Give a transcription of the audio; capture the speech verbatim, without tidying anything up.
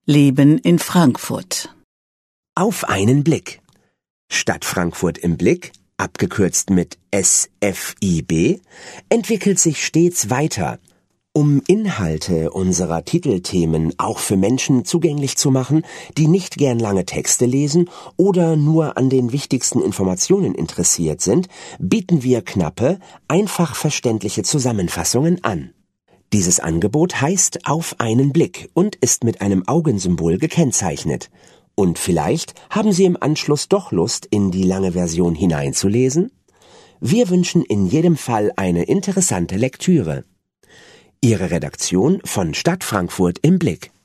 Leben in Frankfurt. Auf einen Blick. Stadt Frankfurt im Blick, abgekürzt mit S F I B, entwickelt sich stets weiter. Um Inhalte unserer Titelthemen auch für Menschen zugänglich zu machen, die nicht gern lange Texte lesen oder nur an den wichtigsten Informationen interessiert sind, bieten wir knappe, einfach verständliche Zusammenfassungen an. Dieses Angebot heißt Auf einen Blick und ist mit einem Augensymbol gekennzeichnet. Und vielleicht haben Sie im Anschluss doch Lust, in die lange Version hineinzulesen? Wir wünschen in jedem Fall eine interessante Lektüre. Ihre Redaktion von Stadt Frankfurt im Blick.